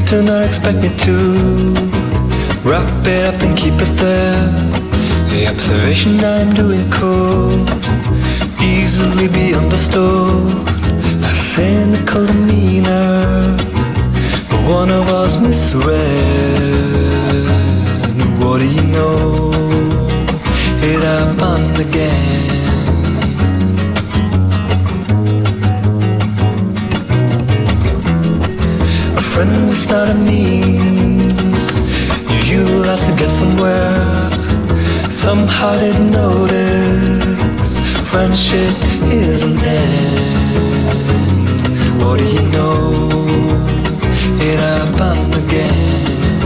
do not expect me to wrap it up and keep it there. The observation I'm doing could easily be understood. A cynical demeanor, but one of us misread. What do you know? It happened again. A friend is not a means you utilize to get somewhere. Somehow didn't notice friendship is an end. What do you know? It happened again.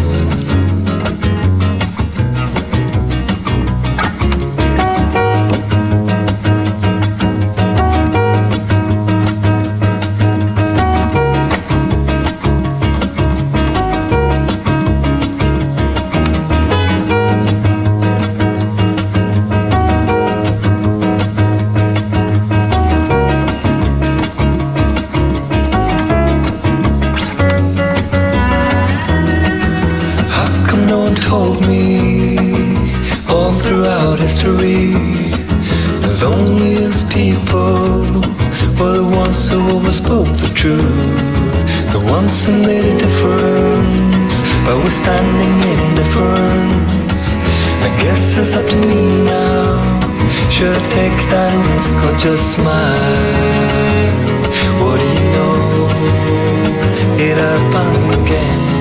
Told me all throughout history the loneliest people were the ones who always spoke the truth, the ones who made a difference by withstanding indifference. I guess it's up to me now. Should I take that risk or just smile? What do you know? It happened again.